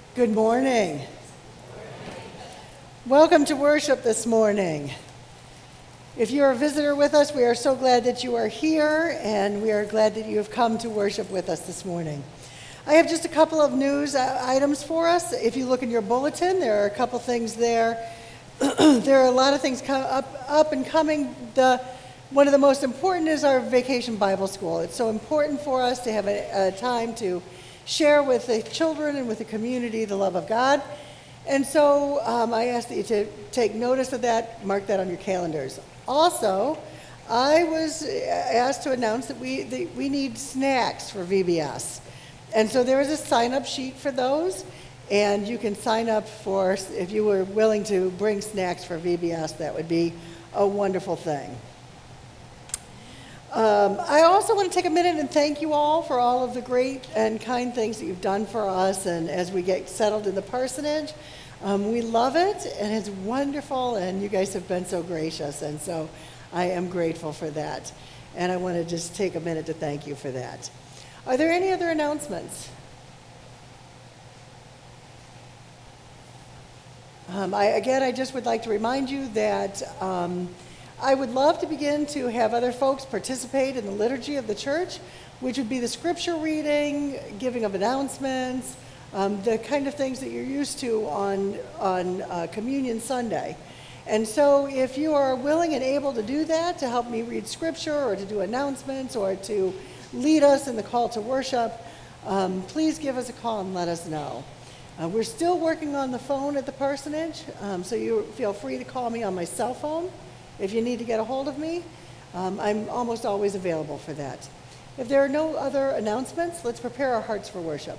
Good morning. Welcome to worship this morning. If you're a visitor with us, we are so glad that you are here, and we are glad that you have come to worship with us this morning. I have just a couple of news items for us. If you look in your bulletin, there are a couple things there. There are a lot of things up and coming. One of the most important is our Vacation Bible School. It's so important for us to have a time to share with the children and with the community the love of God. And so I ask that you to take notice of that, mark that on your calendars. Also, I was asked to announce that we need snacks for VBS. And so there is a sign-up sheet for those, and you can sign up for, if you were willing to bring snacks for VBS, that would be a wonderful thing. I also want to take a minute and thank you all for all of the great and kind things that you've done for us, and as we get settled in the parsonage. We love it, and it's wonderful, and you guys have been so gracious, and so I am grateful for that. And I want to just take a minute to thank you for that. Are there any other announcements? I just would like to remind you that I would love to begin to have other folks participate in the liturgy of the church, which would be the scripture reading, giving of announcements, the kind of things that you're used to on Communion Sunday. And so if you are willing and able to do that, to help me read scripture or to do announcements or to lead us in the call to worship, please give us a call and let us know. We're still working on the phone at the parsonage, so you feel free to call me on my cell phone if you need to get a hold of me. I'm almost always available for that. If there are no other announcements, let's prepare our hearts for worship.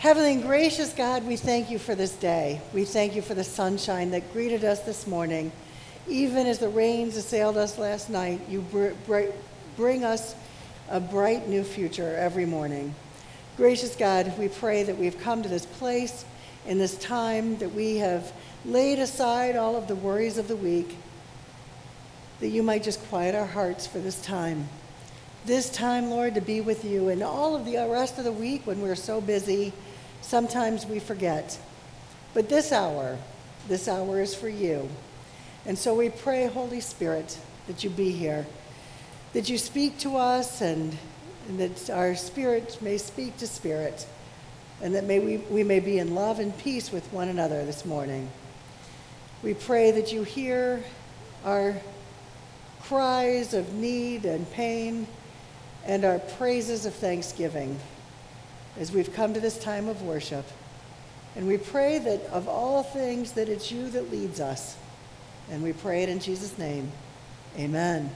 Heavenly and gracious God, we thank you for this day. We thank you for the sunshine that greeted us this morning. Even as the rains assailed us last night, you bring us a bright new future every morning. Gracious God, we pray that we've come to this place in this time, that we have laid aside all of the worries of the week, that you might just quiet our hearts for this time. This time, Lord, to be with you. And all of the rest of the week when we're so busy, sometimes we forget. But this hour is for you. And so we pray, Holy Spirit, that you be here, that you speak to us, and that our spirit may speak to spirit, and that we may be in love and peace with one another this morning. We pray that you hear our cries of need and pain and our praises of thanksgiving as we've come to this time of worship. And we pray that of all things that it's you that leads us. And we pray it in Jesus' name. Amen.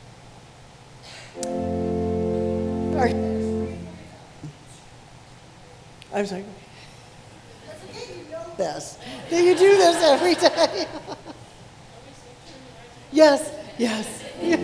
I'm sorry. You know this. Do you do this every day? Yes, yes.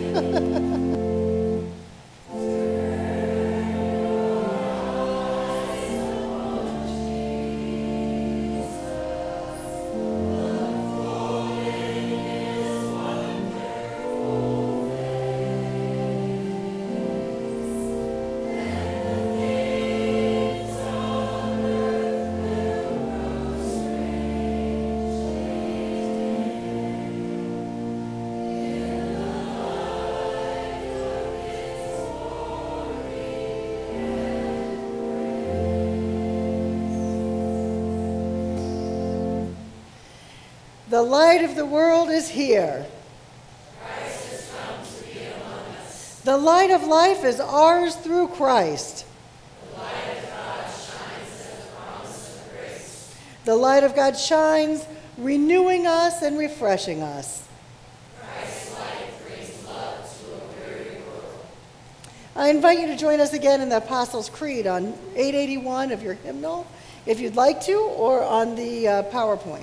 The light of the world is here. Christ has come to be among us. The light of life is ours through Christ. The light of God shines as a promise of grace. The light of God shines, renewing us and refreshing us. Christ's light brings love to a weary world. I invite you to join us again in the Apostles' Creed on 881 of your hymnal, if you'd like to, or on the PowerPoint.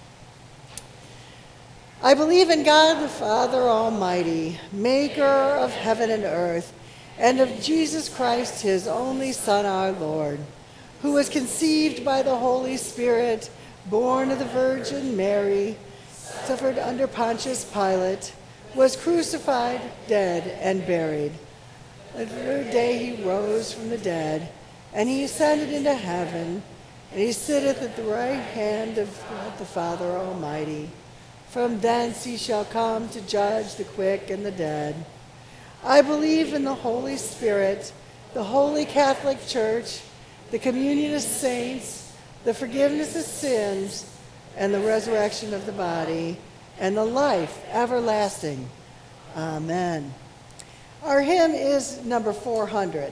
I believe in God the Father Almighty, maker of heaven and earth, and of Jesus Christ, his only Son, our Lord, who was conceived by the Holy Spirit, born of the Virgin Mary, suffered under Pontius Pilate, was crucified, dead, and buried. The third day he rose from the dead, and he ascended into heaven, and he sitteth at the right hand of God the Father Almighty. From thence he shall come to judge the quick and the dead. I believe in the Holy Spirit, the Holy Catholic Church, the communion of saints, the forgiveness of sins, and the resurrection of the body, and the life everlasting. Amen. Our hymn is number 400.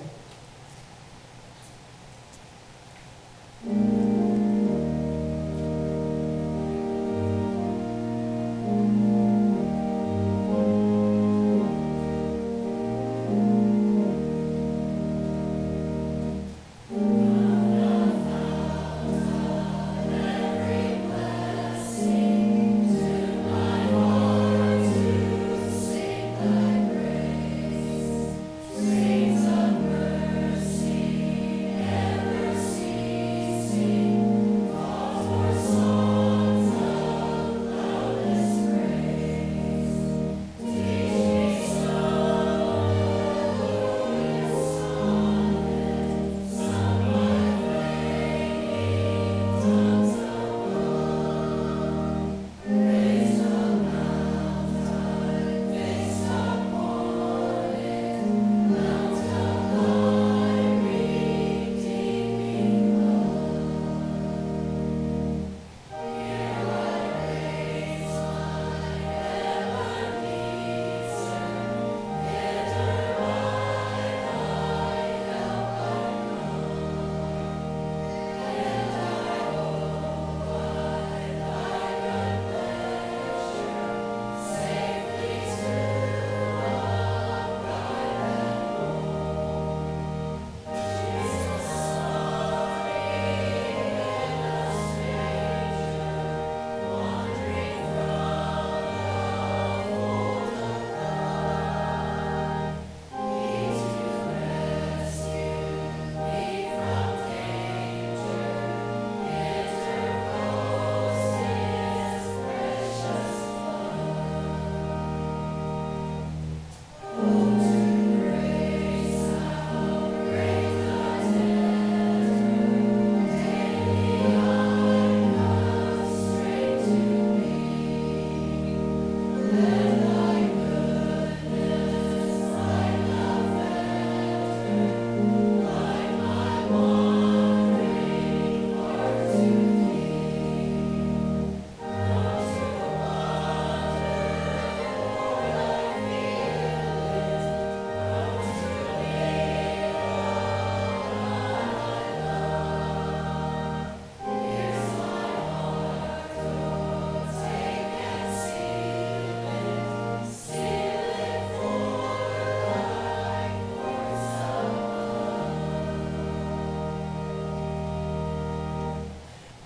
Streams of mercy.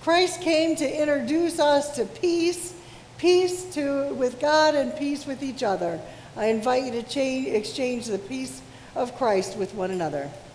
Christ came to introduce us to peace, with God and peace with each other. I invite you to exchange the peace of Christ with one another.